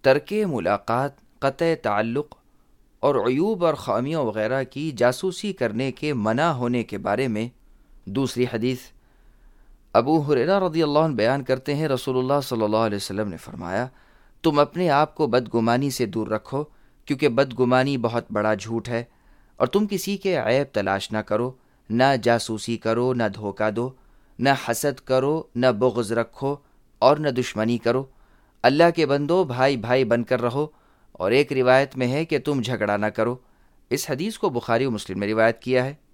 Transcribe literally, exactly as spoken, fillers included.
तर्के मुलाकात, क़त्अ ताल्लुक़ और अयूब और ख़ामियों वग़ैरह की जासूसी करने के मना होने के बारे में। दूसरी हदीस अबू हुरैरा रज़ियल्लाहु अन्हु बयान करते हैं, रसूलुल्लाह सल्लल्लाहु अलैहि वसल्लम ने फरमाया, तुम अपने आप को बदगुमानी से दूर रखो, क्योंकि बदगुमानी बहुत बड़ा झूठ है। और तुम किसी के ऐब तलाश ना करो, ना जासूसी करो, ना धोखा दो, न हसद करो, न बुग़्ज़ रखो और न दुश्मनी करो। अल्लाह के बंदो, भाई भाई बनकर रहो। और एक रिवायत में है कि तुम झगड़ा ना करो। इस हदीस को बुखारी और मुस्लिम ने रिवायत किया है।